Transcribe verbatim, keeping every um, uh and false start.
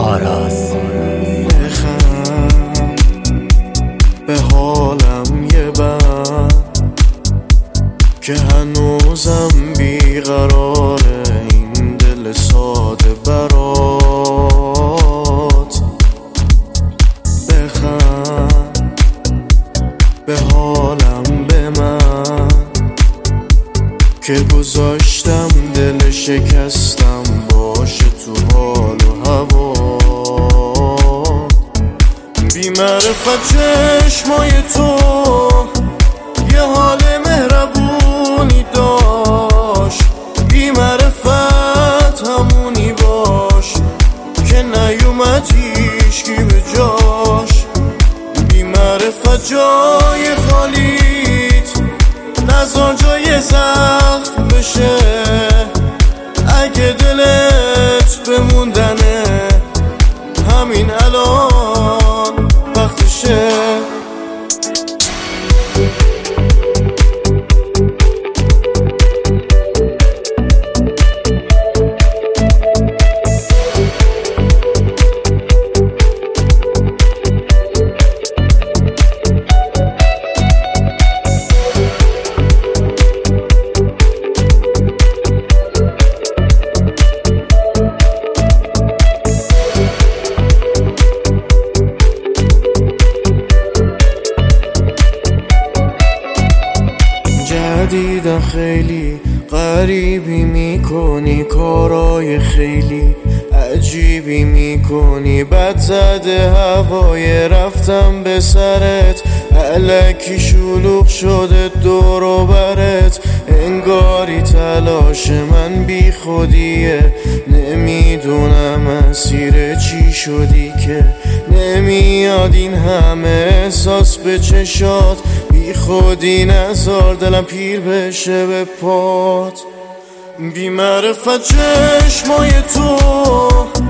آراز. بخند به حالم یه بند که هنوزم بیقراره این دل ساده برات. بخند به حالم به من که گذاشتم دل شکستم باشه تو حال و هوا. بی معرفت چشمای تو یه حال مهربونی داشت، بی معرفت همونی باش که نیومد هیچکی به جاش. بی معرفت جای خالیت نذار جای زخم بشه، اگه دلت بموندنه همین الان وقتشه. دیدم خیلی غریبی میکنی، کارای خیلی عجیبی میکنی، بد زده هوای رفتم به سرت، الکی شلوغ شده دور و برت، انگاری تلاش من بی خودیه، نمیدونم مسیر چی شدی که نمیاد این همه احساس به چشات، بی خودی نذار دلم پیر بشه به پات. بی معرفت چشمای تو